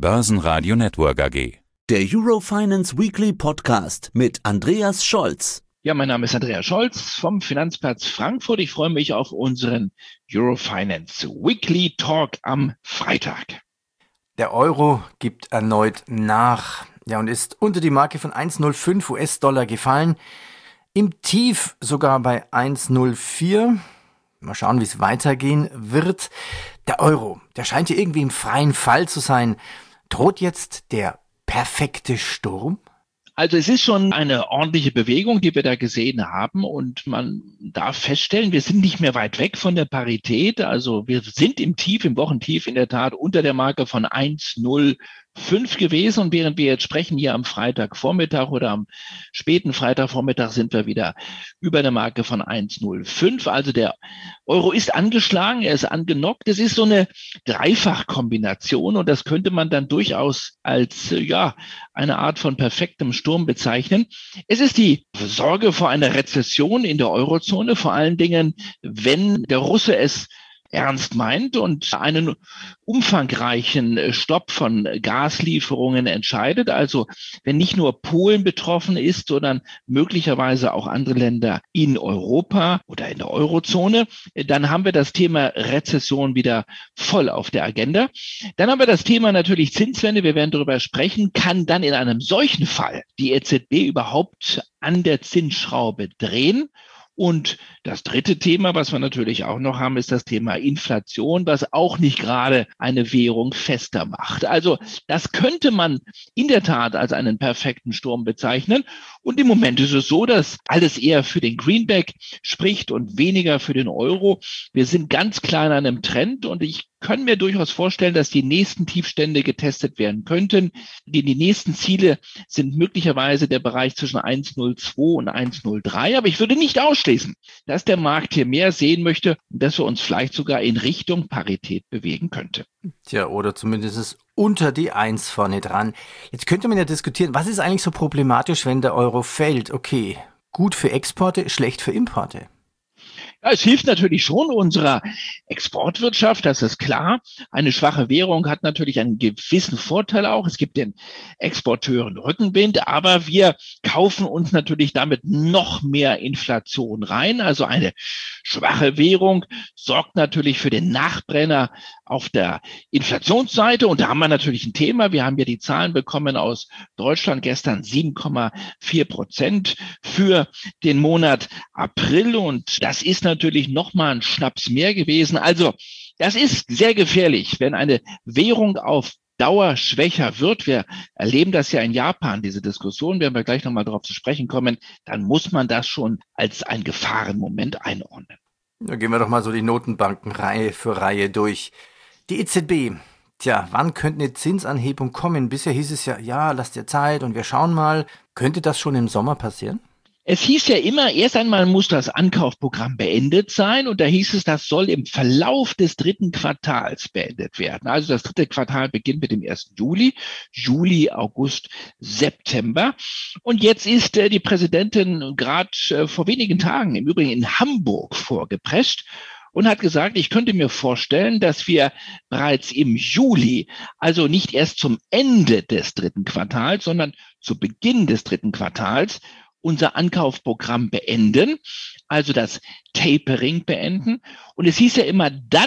Börsenradio Network AG. Der Eurofinance Weekly Podcast mit Andreas Scholz. Ja, mein Name ist Andreas Scholz vom Finanzplatz Frankfurt. Ich freue mich auf unseren Eurofinance Weekly Talk am Freitag. Der Euro gibt erneut nach. Ja, und ist unter die Marke von 1,05 US-Dollar gefallen. Im Tief sogar bei 1,04. Mal schauen, wie es weitergehen wird. Der Euro, der scheint hier irgendwie im freien Fall zu sein. Droht jetzt der perfekte Sturm? Also es ist schon eine ordentliche Bewegung, die wir da gesehen haben, und man darf feststellen, wir sind nicht mehr weit weg von der Parität. Also wir sind im Wochentief in der Tat unter der Marke von 1,05 gewesen, und während wir jetzt sprechen hier am Freitagvormittag oder am späten Freitagvormittag sind wir wieder über der Marke von 1,05. Also der Euro ist angeschlagen, er ist angenockt. Es ist so eine Dreifachkombination, und das könnte man dann durchaus als eine Art von perfektem Sturm bezeichnen. Es ist die Sorge vor einer Rezession in der Eurozone, vor allen Dingen, wenn der Russe es ernst meint und einen umfangreichen Stopp von Gaslieferungen entscheidet. Also wenn nicht nur Polen betroffen ist, sondern möglicherweise auch andere Länder in Europa oder in der Eurozone, dann haben wir das Thema Rezession wieder voll auf der Agenda. Dann haben wir das Thema natürlich Zinswende. Wir werden darüber sprechen. Kann dann in einem solchen Fall die EZB überhaupt an der Zinsschraube drehen? Und das dritte Thema, was wir natürlich auch noch haben, ist das Thema Inflation, was auch nicht gerade eine Währung fester macht. Also das könnte man in der Tat als einen perfekten Sturm bezeichnen. Und im Moment ist es so, dass alles eher für den Greenback spricht und weniger für den Euro. Wir sind ganz klar in einem Trend, und ich kann mir durchaus vorstellen, dass die nächsten Tiefstände getestet werden könnten. Die nächsten Ziele sind möglicherweise der Bereich zwischen 1,02 und 1,03. Aber ich würde nicht ausschließen, dass der Markt hier mehr sehen möchte und dass wir uns vielleicht sogar in Richtung Parität bewegen könnte. Tja, oder zumindest unter die 1 vorne dran. Jetzt könnte man ja diskutieren, was ist eigentlich so problematisch, wenn der Euro fällt? Okay, gut für Exporte, schlecht für Importe. Ja, es hilft natürlich schon unserer Exportwirtschaft, das ist klar. Eine schwache Währung hat natürlich einen gewissen Vorteil auch. Es gibt den Exporteuren Rückenwind, aber wir kaufen uns natürlich damit noch mehr Inflation rein. Also eine schwache Währung sorgt natürlich für den Nachbrenner auf der Inflationsseite. Und da haben wir natürlich ein Thema. Wir haben ja die Zahlen bekommen aus Deutschland gestern, 7,4% für den Monat April. Und das ist natürlich nochmal ein Schnaps mehr gewesen. Also das ist sehr gefährlich, wenn eine Währung auf Dauer schwächer wird. Wir erleben das ja in Japan, diese Diskussion, werden wir gleich nochmal darauf zu sprechen kommen. Dann muss man das schon als ein Gefahrenmoment einordnen. Da gehen wir doch mal so die Notenbanken Reihe für Reihe durch. Die EZB, wann könnte eine Zinsanhebung kommen? Bisher hieß es ja, lass dir Zeit und wir schauen mal. Könnte das schon im Sommer passieren? Es hieß ja immer, erst einmal muss das Ankaufprogramm beendet sein, und da hieß es, das soll im Verlauf des dritten Quartals beendet werden. Also das dritte Quartal beginnt mit dem 1. Juli, August, September. Und jetzt ist die Präsidentin gerade vor wenigen Tagen im Übrigen in Hamburg vorgeprescht und hat gesagt, ich könnte mir vorstellen, dass wir bereits im Juli, also nicht erst zum Ende des dritten Quartals, sondern zu Beginn des dritten Quartals, unser Ankaufprogramm beenden, also das Tapering beenden. Und es hieß ja immer,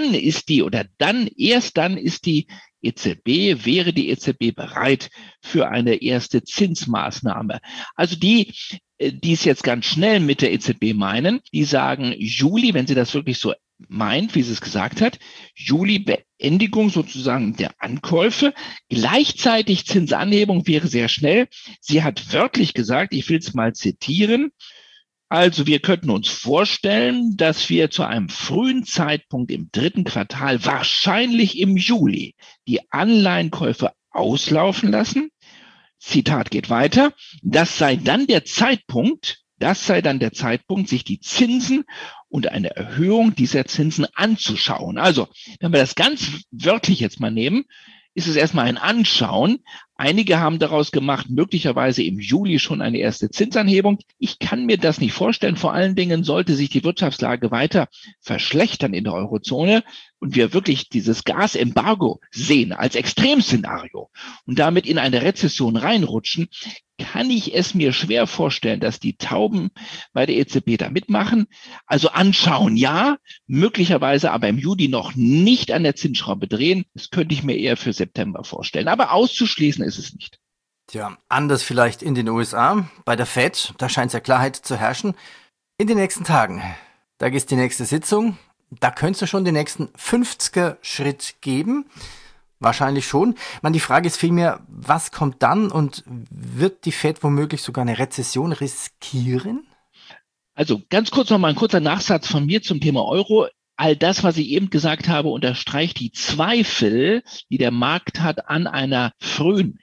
erst dann ist die EZB bereit für eine erste Zinsmaßnahme. Also die es jetzt ganz schnell mit der EZB meinen, die sagen Juli, wenn sie das wirklich so meint, wie sie es gesagt hat, Juli Beendigung sozusagen der Ankäufe, gleichzeitig Zinsanhebung wäre sehr schnell. Sie hat wörtlich gesagt, ich will es mal zitieren, also wir könnten uns vorstellen, dass wir zu einem frühen Zeitpunkt im dritten Quartal, wahrscheinlich im Juli, die Anleihenkäufe auslaufen lassen. Zitat geht weiter, das sei dann der Zeitpunkt, sich die Zinsen und eine Erhöhung dieser Zinsen anzuschauen. Also, wenn wir das ganz wörtlich jetzt mal nehmen, ist es erstmal ein Anschauen. Einige haben daraus gemacht, möglicherweise im Juli schon eine erste Zinsanhebung. Ich kann mir das nicht vorstellen. Vor allen Dingen sollte sich die Wirtschaftslage weiter verschlechtern in der Eurozone und wir wirklich dieses Gasembargo sehen als Extremszenario und damit in eine Rezession reinrutschen, kann ich es mir schwer vorstellen, dass die Tauben bei der EZB da mitmachen. Also anschauen, ja, möglicherweise aber im Juli noch nicht an der Zinsschraube drehen. Das könnte ich mir eher für September vorstellen. Aber auszuschließen ist es nicht. Tja, anders vielleicht in den USA. Bei der Fed, da scheint es ja Klarheit zu herrschen. In den nächsten Tagen, da ist die nächste Sitzung. Da könntest du schon den nächsten 50er-Schritt geben. Wahrscheinlich schon. Die Frage ist vielmehr, was kommt dann und wird die Fed womöglich sogar eine Rezession riskieren? Also ganz kurz noch mal ein kurzer Nachsatz von mir zum Thema Euro. All das, was ich eben gesagt habe, unterstreicht die Zweifel, die der Markt hat an einer frühen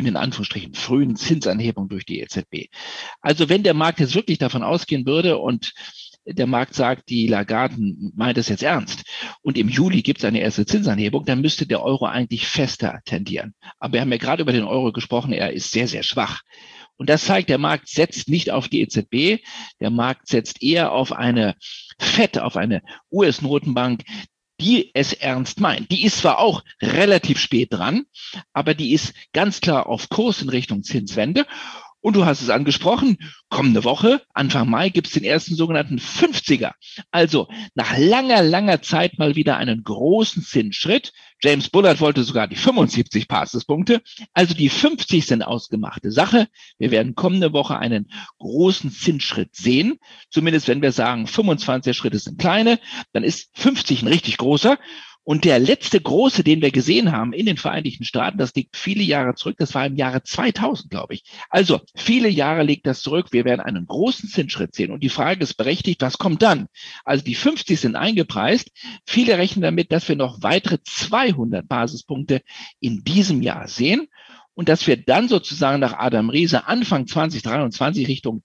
Zinsanhebung durch die EZB. Also wenn der Markt jetzt wirklich davon ausgehen würde und der Markt sagt, die Lagarde meint es jetzt ernst und im Juli gibt es eine erste Zinsanhebung, dann müsste der Euro eigentlich fester tendieren. Aber wir haben ja gerade über den Euro gesprochen, er ist sehr, sehr schwach. Und das zeigt, der Markt setzt nicht auf die EZB, der Markt setzt eher auf eine Fed, auf eine US-Notenbank, die es ernst meint. Die ist zwar auch relativ spät dran, aber die ist ganz klar auf Kurs in Richtung Zinswende. Und du hast es angesprochen, kommende Woche, Anfang Mai, gibt es den ersten sogenannten 50er. Also nach langer, langer Zeit mal wieder einen großen Zinsschritt. James Bullard wollte sogar die 75 Basispunkte. Also die 50 sind ausgemachte Sache. Wir werden kommende Woche einen großen Zinsschritt sehen. Zumindest wenn wir sagen, 25 Schritte sind kleine, dann ist 50 ein richtig großer. Und der letzte große, den wir gesehen haben in den Vereinigten Staaten, das liegt viele Jahre zurück, das war im Jahre 2000, glaube ich. Also viele Jahre liegt das zurück. Wir werden einen großen Zinsschritt sehen. Und die Frage ist berechtigt, was kommt dann? Also die 50 sind eingepreist. Viele rechnen damit, dass wir noch weitere 200 Basispunkte in diesem Jahr sehen. Und dass wir dann sozusagen nach Adam Riese Anfang 2023 Richtung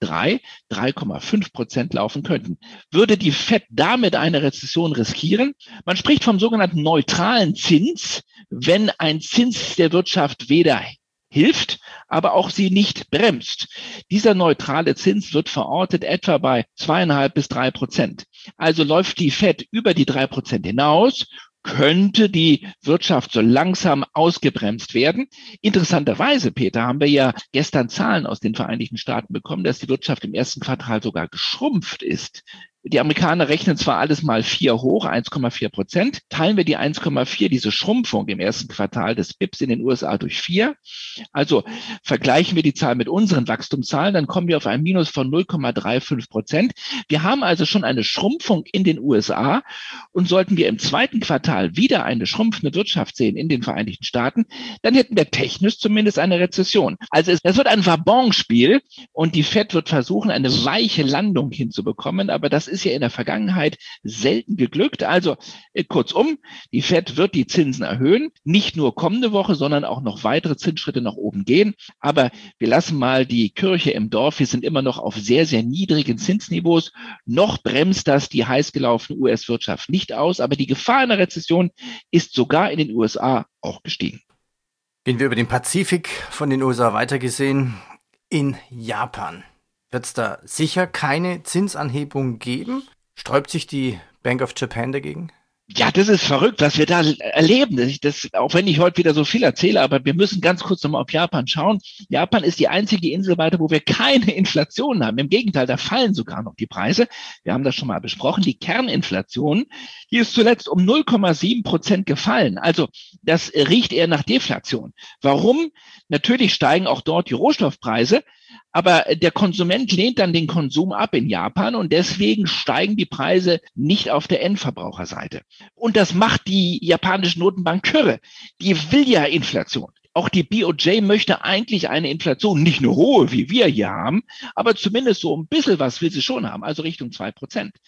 3,5% laufen könnten. Würde die Fed damit eine Rezession riskieren? Man spricht vom sogenannten neutralen Zins, wenn ein Zins der Wirtschaft weder hilft, aber auch sie nicht bremst. Dieser neutrale Zins wird verortet etwa bei 2,5 bis 3%. Also läuft die Fed über die 3% hinaus, könnte die Wirtschaft so langsam ausgebremst werden. Interessanterweise, Peter, haben wir ja gestern Zahlen aus den Vereinigten Staaten bekommen, dass die Wirtschaft im ersten Quartal sogar geschrumpft ist. Die Amerikaner rechnen zwar alles mal 4 hoch, 1,4%. Teilen wir die 1,4, diese Schrumpfung im ersten Quartal des BIPs in den USA durch 4. Also vergleichen wir die Zahl mit unseren Wachstumszahlen, dann kommen wir auf ein Minus von 0,35%. Wir haben also schon eine Schrumpfung in den USA und sollten wir im zweiten Quartal wieder eine schrumpfende Wirtschaft sehen in den Vereinigten Staaten, dann hätten wir technisch zumindest eine Rezession. Also das wird ein Wabonspiel und die Fed wird versuchen, eine weiche Landung hinzubekommen, aber das ist ja in der Vergangenheit selten geglückt. Also kurzum, die Fed wird die Zinsen erhöhen, nicht nur kommende Woche, sondern auch noch weitere Zinsschritte nach oben gehen. Aber wir lassen mal die Kirche im Dorf. Wir sind immer noch auf sehr, sehr niedrigen Zinsniveaus. Noch bremst das die heiß gelaufene US-Wirtschaft nicht aus, aber die Gefahr einer Rezession ist sogar in den USA auch gestiegen. Gehen wir über den Pazifik von den USA weitergesehen in Japan. Wird es da sicher keine Zinsanhebung geben? Sträubt sich die Bank of Japan dagegen? Ja, das ist verrückt, was wir da erleben. Auch wenn ich heute wieder so viel erzähle, aber wir müssen ganz kurz nochmal auf Japan schauen. Japan ist die einzige Insel weiter, wo wir keine Inflation haben. Im Gegenteil, da fallen sogar noch die Preise. Wir haben das schon mal besprochen. Die Kerninflation, die ist zuletzt um 0,7% gefallen. Also das riecht eher nach Deflation. Warum? Natürlich steigen auch dort die Rohstoffpreise. Aber der Konsument lehnt dann den Konsum ab in Japan und deswegen steigen die Preise nicht auf der Endverbraucherseite. Und das macht die japanische Notenbank kirre. Die will ja Inflation. Auch die BOJ möchte eigentlich eine Inflation, nicht nur hohe, wie wir hier haben, aber zumindest so ein bisschen was will sie schon haben, also Richtung 2%.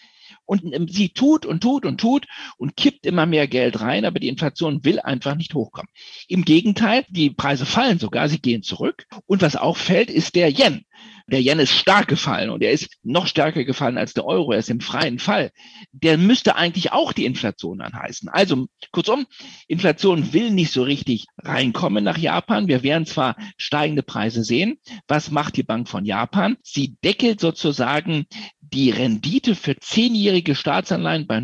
Und sie tut und kippt immer mehr Geld rein, aber die Inflation will einfach nicht hochkommen. Im Gegenteil, die Preise fallen sogar, sie gehen zurück. Und was auch fällt, ist der Yen. Der Yen ist stark gefallen und er ist noch stärker gefallen als der Euro. Er ist im freien Fall. Der müsste eigentlich auch die Inflation anheißen. Also kurzum, Inflation will nicht so richtig reinkommen nach Japan. Wir werden zwar steigende Preise sehen. Was macht die Bank von Japan? Sie deckelt sozusagen die Rendite für 10-jährige Staatsanleihen bei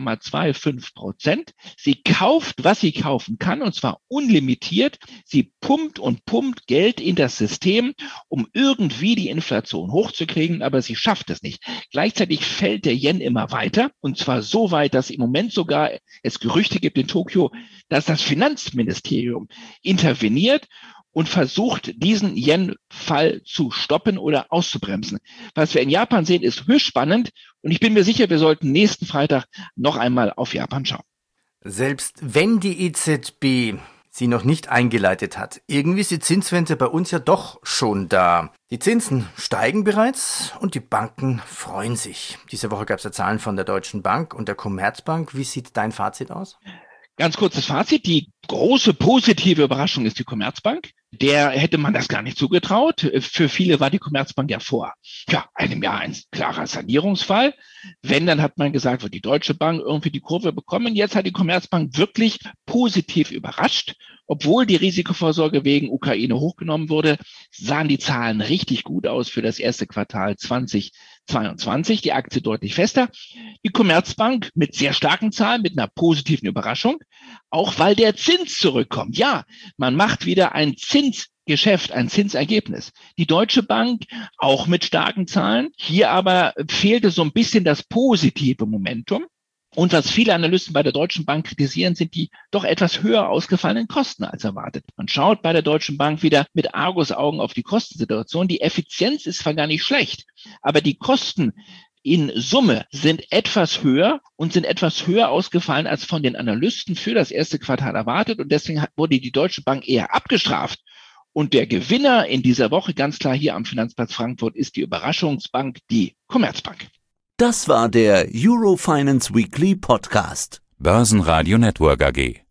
0,25%. Sie kauft, was sie kaufen kann, und zwar unlimitiert. Sie pumpt Geld in das System, um irgendwie die Inflation hochzukriegen, aber sie schafft es nicht. Gleichzeitig fällt der Yen immer weiter, und zwar so weit, dass im Moment sogar es Gerüchte gibt in Tokio, dass das Finanzministerium interveniert und versucht, diesen Yen-Fall zu stoppen oder auszubremsen. Was wir in Japan sehen, ist höchst spannend und ich bin mir sicher, wir sollten nächsten Freitag noch einmal auf Japan schauen. Selbst wenn die EZB sie noch nicht eingeleitet hat, irgendwie ist die Zinswende bei uns ja doch schon da. Die Zinsen steigen bereits und die Banken freuen sich. Diese Woche gab es ja Zahlen von der Deutschen Bank und der Commerzbank. Wie sieht dein Fazit aus? Ganz kurzes Fazit, die große positive Überraschung ist die Commerzbank. Der hätte man das gar nicht zugetraut. Für viele war die Commerzbank ja vor einem Jahr ein klarer Sanierungsfall. Wenn, dann hat man gesagt, wird die Deutsche Bank irgendwie die Kurve bekommen. Jetzt hat die Commerzbank wirklich positiv überrascht. Obwohl die Risikovorsorge wegen Ukraine hochgenommen wurde, sahen die Zahlen richtig gut aus für das erste Quartal 2022. Die Aktie deutlich fester. Die Commerzbank mit sehr starken Zahlen, mit einer positiven Überraschung, auch weil der Zins zurückkommt. Ja, man macht wieder ein Zinsgeschäft, ein Zinsergebnis. Die Deutsche Bank auch mit starken Zahlen. Hier aber fehlte so ein bisschen das positive Momentum. Und was viele Analysten bei der Deutschen Bank kritisieren, sind die doch etwas höher ausgefallenen Kosten als erwartet. Man schaut bei der Deutschen Bank wieder mit Argusaugen auf die Kostensituation. Die Effizienz ist zwar gar nicht schlecht, aber die Kosten in Summe sind etwas höher und sind etwas höher ausgefallen als von den Analysten für das erste Quartal erwartet. Und deswegen wurde die Deutsche Bank eher abgestraft. Und der Gewinner in dieser Woche, ganz klar hier am Finanzplatz Frankfurt, ist die Überraschungsbank, die Commerzbank. Das war der Eurofinance Weekly Podcast. Börsenradio Network AG.